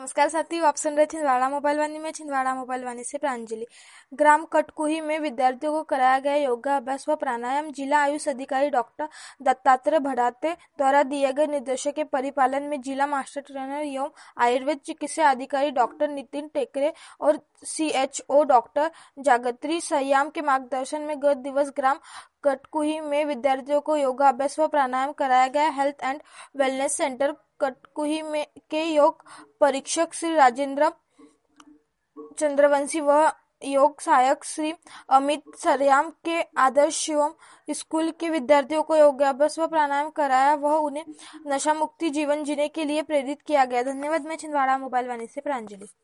नमस्कार साथियों, आप सुन रहे छिंदवाड़ा मोबाइल वाणी में छिंदवाड़ा मोबाइल वाणी से प्रांजलि। ग्राम कटकुही में विद्यार्थियों को कराया गया योगाभ्यास व प्राणायाम। जिला आयुष अधिकारी डॉक्टर दत्तात्रेय भड़ाते द्वारा दिए गए निर्देशों के परिपालन में जिला मास्टर ट्रेनर एवं आयुर्वेद चिकित्सा अधिकारी डॉक्टर नितिन टेकरे और CHO डॉक्टर जागृति सयाम के मार्गदर्शन में गत दिवस ग्राम कटकुही में विद्यार्थियों को योगाभ्यास व प्राणायाम कराया गया। Health and wellness centre Katkuhi में के योग परीक्षक श्री राजेंद्र चंद्रवंशी व योग सहायक श्री अमित सरयाम के आदर्श शिवम स्कूल के विद्यार्थियों को योगाभ्यास व प्राणायाम कराया वह उन्हें नशा मुक्ति जीवन जीने के लिए प्रेरित किया गया। धन्यवाद। मैं छिंदवाड़ा मोबाइल वाणी से प्रांजलि।